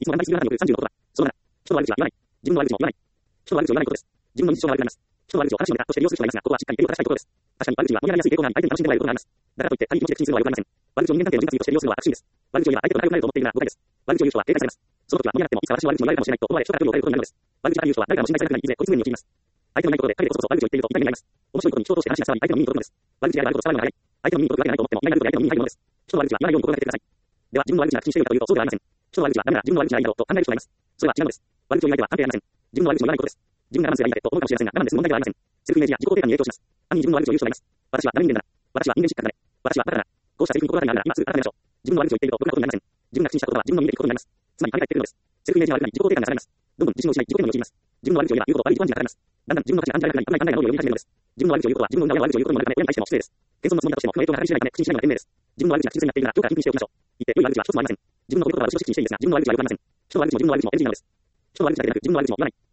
いつも頑張りすぎるあなたによる36言葉。その7、人の悪口は言わない。自分の悪口も言わない。人の悪口を言わないことです。自分の日常が悪くなります。人の悪口を話のネタとして利用する人がいますが、ここはしっかり手を正したいところです。確かに悪口は盛り上がりやすい傾向があり、相手に楽しんでもらえることがあります。だからといって他人に気持ちで口にするのは良くありません。悪口を人間関係の潤滑油として利用するのは悪心です。悪口を言えば相手と仲良くなれると思っているなら誤解です。悪口を言う人は警戒されます。その時は盛り上がってもいつか私の悪口も言われるかもしれないと思われ、人から距離を置かれることになるのです。悪口がある人は誰からも信頼されなくなり、いずれ孤立面に陥ります。相手のいないところで彼こそ悪口を言っていると痛みになります。面白いことに人を通して話し合い、相手の耳に届くのです。悪口であれば悪口を騒ぐのが早い。相手の耳に届くわけがないと思っても、意外なることで相手の耳に入るものです。人の悪口は言わないように心がけてください。では、自分の悪口が口にしているかというと、そうではありません。人の悪口はダメなら自分の悪口がいいだろうと考える人がいます。それは違うのです。悪口を言う相手は関係ありません。自分の悪口も言わないことです。自分が我慢すればいいだけと思うかもしれませんが、我慢でする問題ではありません。セルフイメージや自己肯定感に影響します。単に自分の悪口を言う人がいます。私はダメ人間だな。私は人間失格だね。私はバカだな。こうしたセリフに心当たりがあるなら、今すぐ改めましょう。自分の悪口を言っているとろくなことになりません。自分が口にした言葉は自分の耳で聞くことになります。つまり、考えているのです。セルフイメージが悪くなり、自己肯定感が下がります。どんどん自信を失い、自己嫌悪に陥ります。自分の悪口を言えば言うこと悪いと暗示がかかります。だんだん自分の価値が暗示られなくなり、危ない考えが脳裏を呼び始めるのです。自分の悪口を言うことは自分の運が悪口を言うことにもなるため、親に対しても失礼です。謙遜のつもりだとしても、負の影響が計り知れないため、口にしないのが賢明です。自分の悪口が口癖になっているなら、今日から禁止しておきましょう。言って良い悪口は一つもありません。自分の言葉は後ろ指揮にしていいですが、自分の悪口はよくありません。人の悪口も自分の悪口も NG なのです。人の悪口だけでなく、自分の悪口も言わない。